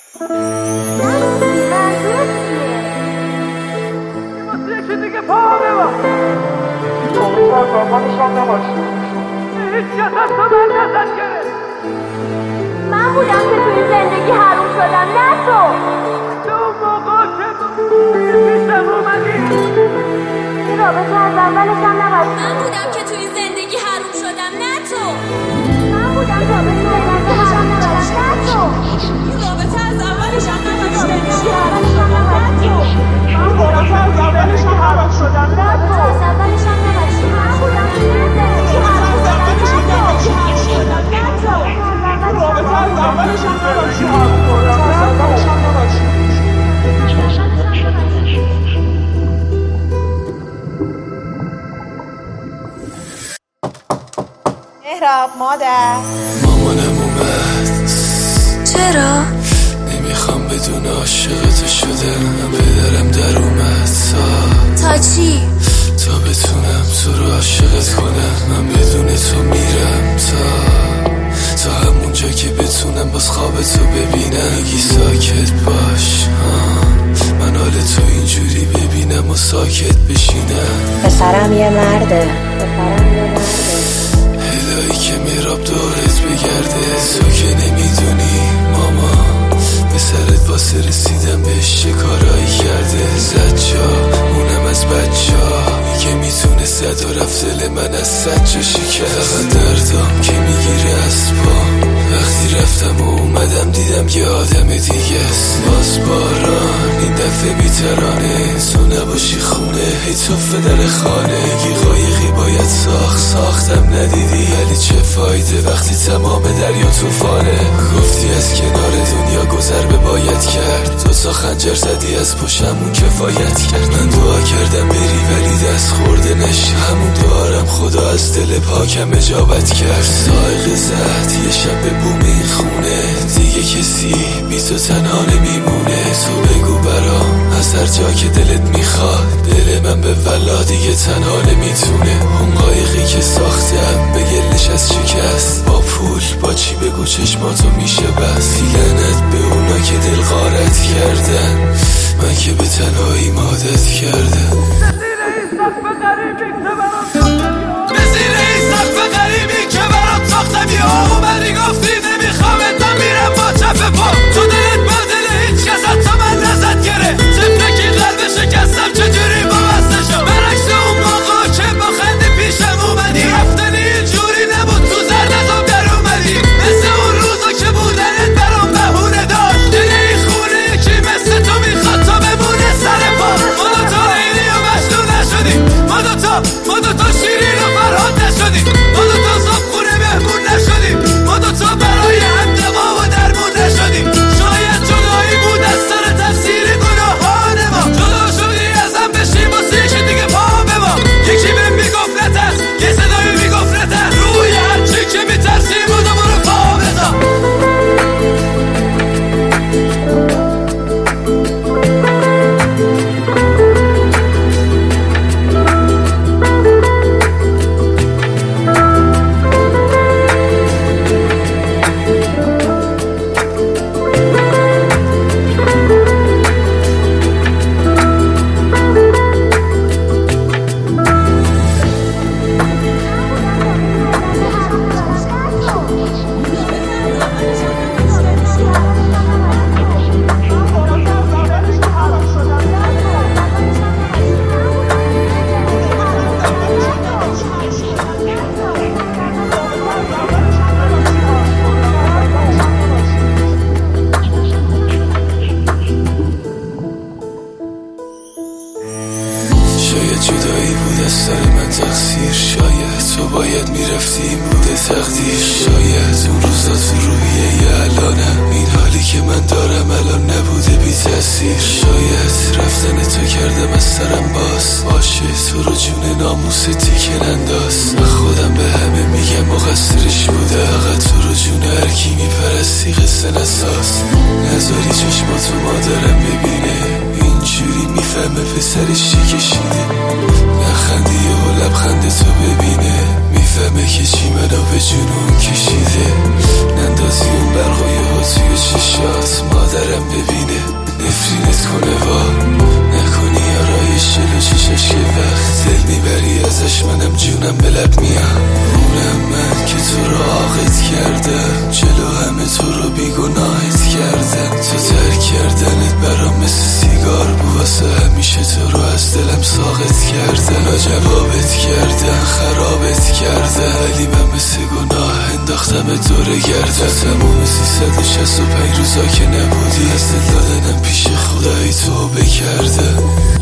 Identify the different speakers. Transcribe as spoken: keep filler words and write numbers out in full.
Speaker 1: یکی دیگه پا ببا
Speaker 2: زبانشان نباشی
Speaker 1: هیچ کس از تو من نزد گرفت.
Speaker 3: من بودم که توی زندگی حروم شدم، نه تو.
Speaker 1: تو اون موقع که پیشم اومدی
Speaker 3: این رابطه از اولش هم نباشی.
Speaker 4: من بودم که توی زندگی حروم شدم، نه تو.
Speaker 3: من بودم که توی زندگی حروم شدم، نه تو.
Speaker 4: این رابطه از اولش هم نباشی.
Speaker 3: من بودم که اولش هم نباشی.
Speaker 2: من رابطه از اولش هم حروم شدم، نه تو.
Speaker 3: از اولش هم نباشی. من بودم که توی زندگی حروم شدم، نه تو.
Speaker 2: رابطه از اولش هم نباشی حروم شدم، از اولش هم نباشی.
Speaker 5: مهراب مادر
Speaker 6: مامانم اومد.
Speaker 4: چرا؟
Speaker 6: نمیخوام بدون عاشقت شدم. پدرم در اومد تا
Speaker 4: تا چی؟
Speaker 6: تا بتونم تو رو عاشقت کنم. من بدون تو میرم تا تا همونجا که بتونم باز خواب تو ببینم. میگی ساکت باش من حال تو اینجوری ببینم و ساکت بشینم.
Speaker 5: پسرم یه مرده پسرم یه مرده
Speaker 6: الهی که میراب دورت بگرده. تو که نمیدونی ماما به سرت واسه رسیدم بهش چه کارایی کرده. زد جا اونم از بچه ها که میتونه زد و رفت دل من از صد جا شکست. دردام که میگیره از پا وقتی رفتم و اومدم دیدم یه آدم دیگه است. باز باران این دفعه بیترانه تو نباشی خونه هی توفه در خانه. گی قایقی باید ساخت ساختم ندیدی ولی چه فایده وقتی تمام دریا توفانه. گفتی از کنار دنیا گذر به باید کرد. دو تا خنجر زدی از پشمون کفایت کرد. من دعا کردم بری ولی دست خورده نشی. همون دعارم خدا از دل پاکم اجابت کرد. سائق زد یه شب به بوم این خونه دیگه کسی بی تو تنها نمیمونه. تو بگو برام از هر جا که دلت میخواد دل من به ولا دیگه تنها نمیتونه. اون قایقی که ساختم به گلش از شکست با پول با چی بگو چشماتو میشه بس. لعنت به اونا که دل غارت کردن من که به تنهایی مادت کردم.
Speaker 1: به زیر این سقف غریبی که برات ساختم یا اومدی گفتی نمیخوامت من میرم با چپ پا. تو دلت با دل هیچ کس حتی من نزد گره. طفلکی قلب شکستم چجوری با وزن شد. برعکس اون موقع که با خنده پیشم اومدی رفتنی اینجوری نبود تو زردتم در اومدی. مثل اون روزا که بودنت برام بهونه داشت. دل این خونه یکی مثل تو میخواد تا بمونه سر پا. ما دوتا لیلی و مجنون نشدیم. ما دوتا ما دوتا شیرین و فرهاد نشدیم. ما دوتا صبح خونه مهمون نشدیم. ما دوتا برای هم دوا و درمون نشدیم. شاید جدایی بود از سر تفسیر گناهان ما. جدا شدی ازم بشیم واسه یکی دیگه پا به ما. یکی بهم میگفت نترس یه صدایی میگفت نترس. روی هرچی که میترسی بود و برو پا بزا.
Speaker 6: شاید جدایی بود از سر من تقصیر. شاید تو باید میرفتی این بوده تقدیر. شاید اون روزا تو روحیه الانم این حالی که من دارم الان نبوده بی تأثیر. شاید رفتن تو کردم از سرم باز باشه تو رو جون ناموس تیکن انداز. من خودم به همه میگم مقصرش بوده فقط تو رو جون هرکی میپرستی قصه نساز. نذاری چشماتو مادرم ببینه اینجوری میفهمه پسرش چی کشیده. نخندی و لبخند تو ببینه میفهمه که چی منو به جنون کشیده. نندازی اون برقای توی چشات مادرم ببینه نفرینت کنه وا نکنی آرایش جلو چشش که وقت دل میبری ازش منم جونم به لب میام اونم من که تو رو عاقت کردم جلو همه تو رو بیگناهت کردم تو ترک کردنت برام مثل سیگار بود واسه همیشه تو رو از دلم ساقط کردم جوابت کردم خرابت کردم ولی من مثل گناه انداختم دور گردم تموم سیصد و شصت و پنج روزا که نبودی از دل دادنم پیش خدایی تو بکردم